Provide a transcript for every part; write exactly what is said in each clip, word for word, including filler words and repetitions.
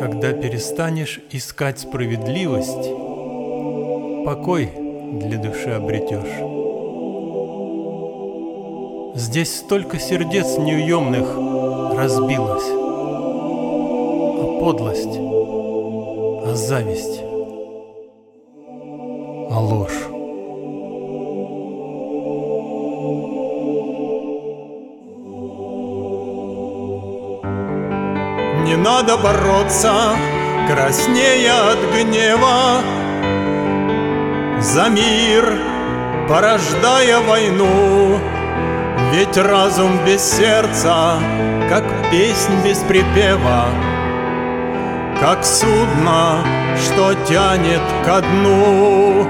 Когда перестанешь искать справедливость, покой для души обретешь. Здесь столько сердец неуемных разбилось, а подлость, а зависть, а ложь. Не надо бороться, краснея от гнева, за мир, порождая войну. Ведь разум без сердца, как песнь без припева, как судно, что тянет ко дну.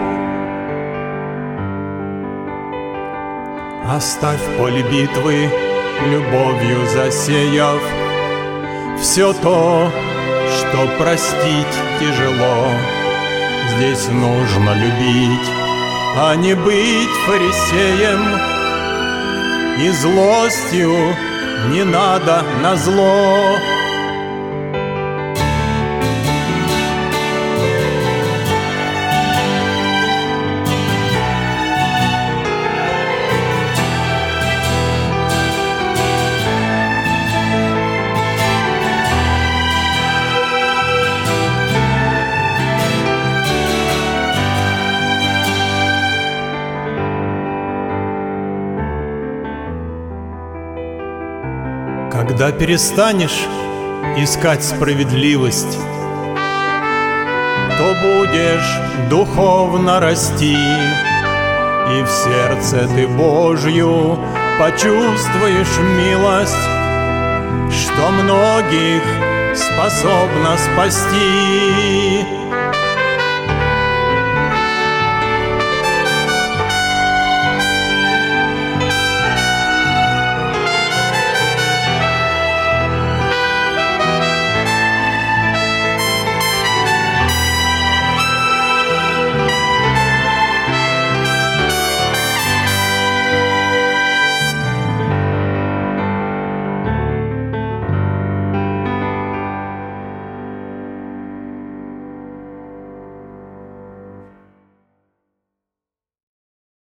Оставь поле битвы, любовью засеяв все то, что простить тяжело. Здесь нужно любить, а не быть фарисеем, и злостью не надо назло. Когда перестанешь искать справедливость, то будешь духовно расти, и в сердце ты Божью почувствуешь милость, что многих способна спасти.